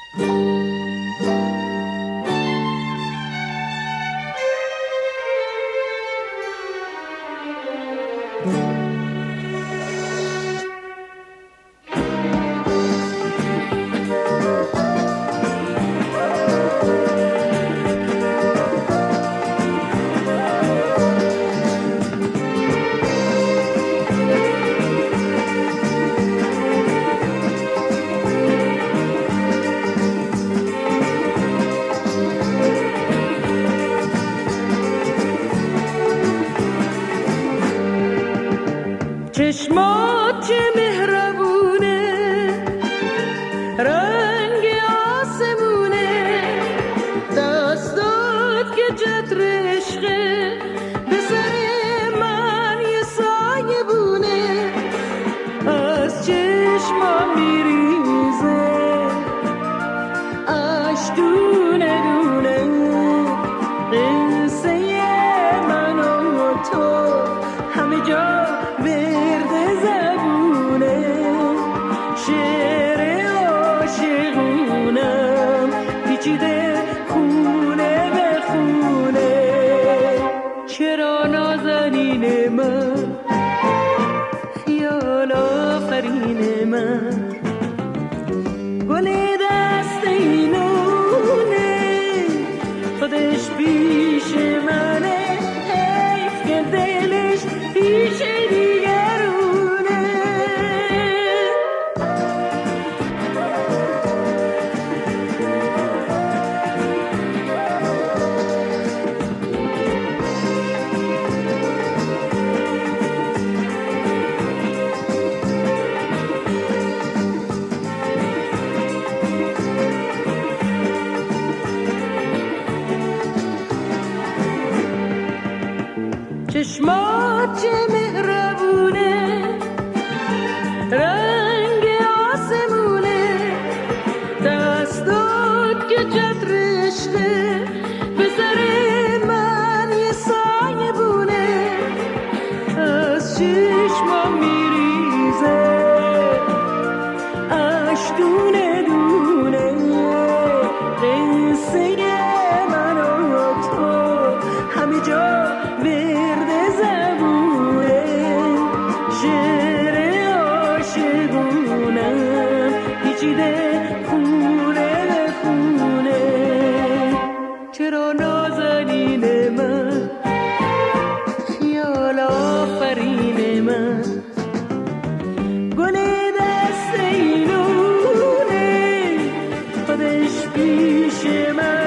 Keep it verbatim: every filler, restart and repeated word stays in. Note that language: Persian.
چشمات چه مهربونه، رنگ آسمونه، دستات که جتر عشقه، به سر من یه سایه بونه، از چشمام میریزه اش دونه دونه، قصه من و تو همه جا خونه به خونه. چرا نازنین من، خیال آفرین من، گل دست اینونه، خودش پیش منه، حیف که دلش پیش دیگرونه. چشمات چه مهربونه، رنگ آسمونه، دستات که جتر عشقه، به سر من یه سایه بونه، از چشمام میریزه اش دونه دونه، قصه من و تو همه جا خونه به خونه. چرا نازنین من، خیال آفرین من، گل دست اینونه، خودش پیش من